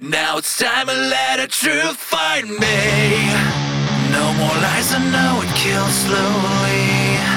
Now it's time to let the truth find me. No more lies, I know it kills slowly.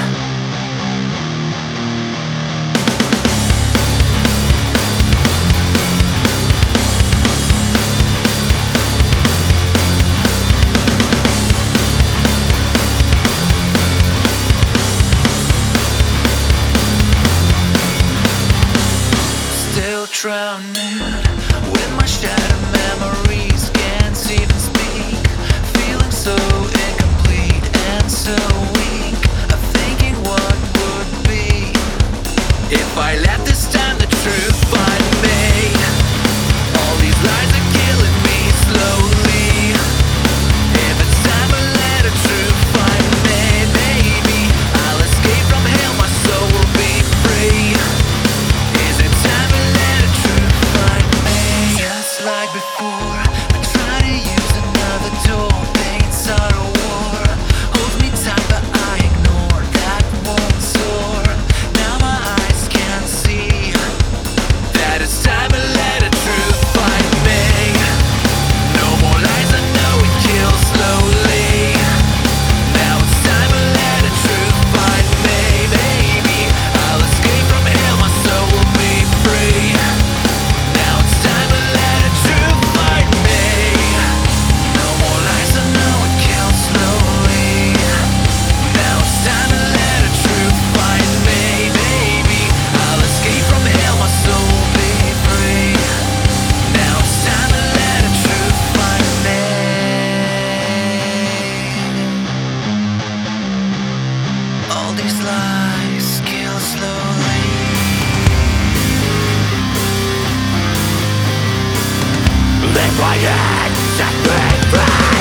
Still drowning with my shattered memories, can't even speak, feeling so incomplete and so weak. I'm thinking what would be if I let this time the truth find me. All these lies are killing me slowly. If it's time to let the truth find me, maybe I'll escape from hell, my soul will be free. Is it time to let the truth find me? Just like before, I try to use another door. Paints are a war, holds me tight but I ignore. That won't soar, now my eyes can't see that it's time to let the truth find me. No more lies, I know it kills slowly. Now it's time to let the truth find me. Baby, I'll escape from hell, my soul will be free. Now it's time to let the truth find me. No more lies, I know it kills slowly. Now it's time to let the truth find me. Baby, I'll escape from hell, my soul will be free. Now it's time to let the truth find me. All these lies kill slowly. Live my head, set me free.